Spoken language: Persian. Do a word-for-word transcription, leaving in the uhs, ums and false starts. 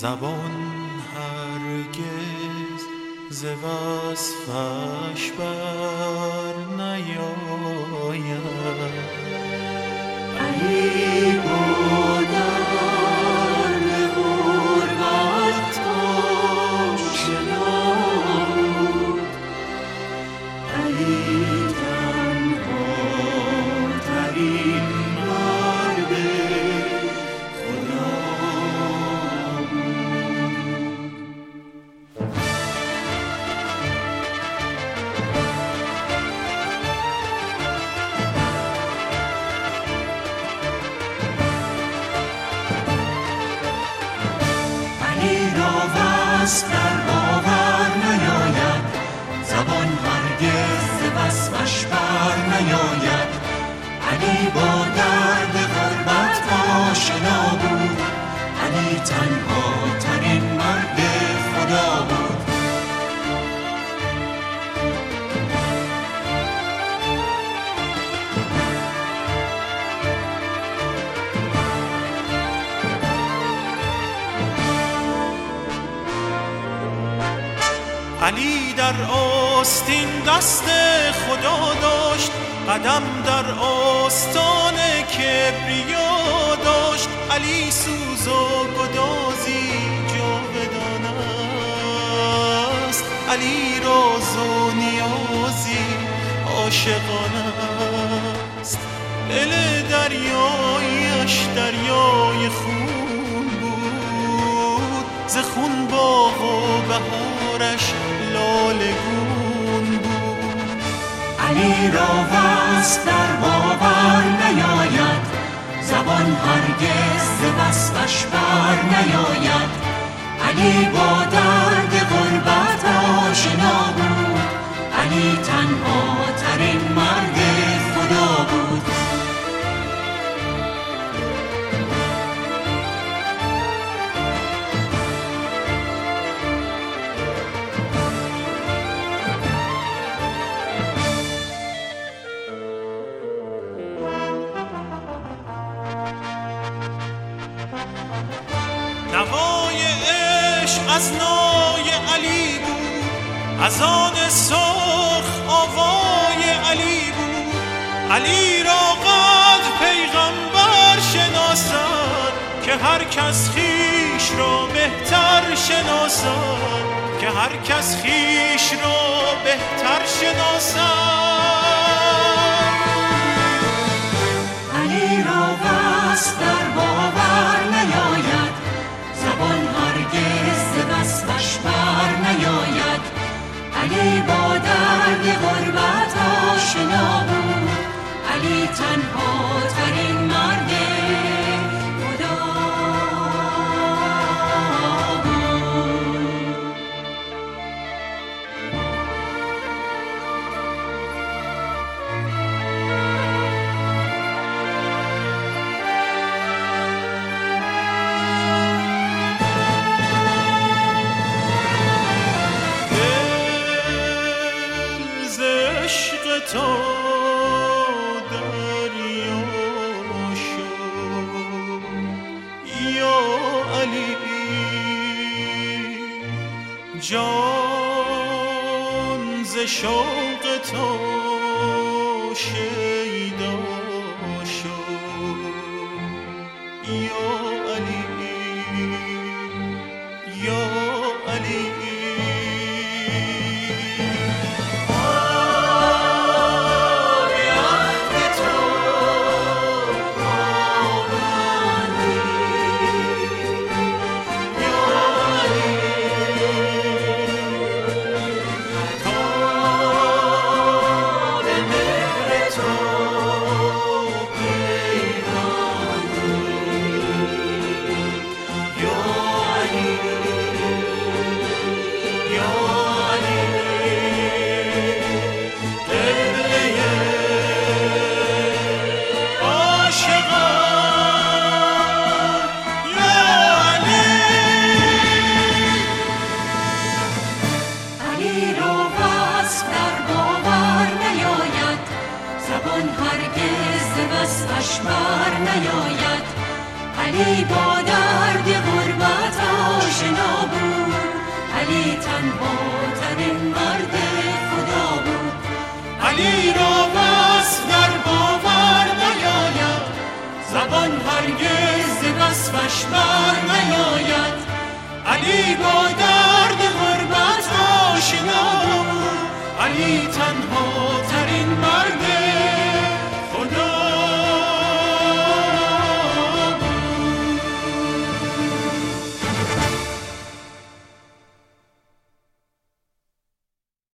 زبان هرگز ز وصفش بر نیاید. علی بودن غربت آشنا بود، علی تنها ترین مرد خدا وصف در باور نیاید، زبان هرگز ز وصفش بر نیاید. علی با درد غربت آشنا بود، علی تنها ترین مرد خدا بود. علی در آستین دست خدا داشت، قدم در آستان کبریا داشت. علی سوز و گدازی جاودان است، علی راز و نیازی عاشقانه است. دل دریایش دریای خون بود، ز خون باغ و بهارش لالگون بود. علی را وصف در باور نیاید، زبان هرگز ز وصفش بر نیاید. علی با درد غربت آشنا بود، علی تنها ترین مرد خدا بود. نوای عشق از نای علی بود، از آن سرخ آوای علی بود. علی را قد پیغمبر شناسد، که هر کس خیش را بهتر شناسد، که هر کس خیش را بهتر شناسد. علی را وصف در باور نیاید، زبان هرگز ز وصفش بر نیاید. علی با درد غربت آشنا بود، علی تنها ترین مرد خدا بود. تو دریا شد یا علی، جان ز شوق تو شیدا شد یا علی، یا علی. بر نیاید. علی با درد غربت آشنا بود، علی تنها ترین مرد خدا بود. علی را بس در باور نیاید، زبان هرگز ز وصفش بر نیاید. علی با درد غربت آشنا بود، علی تنها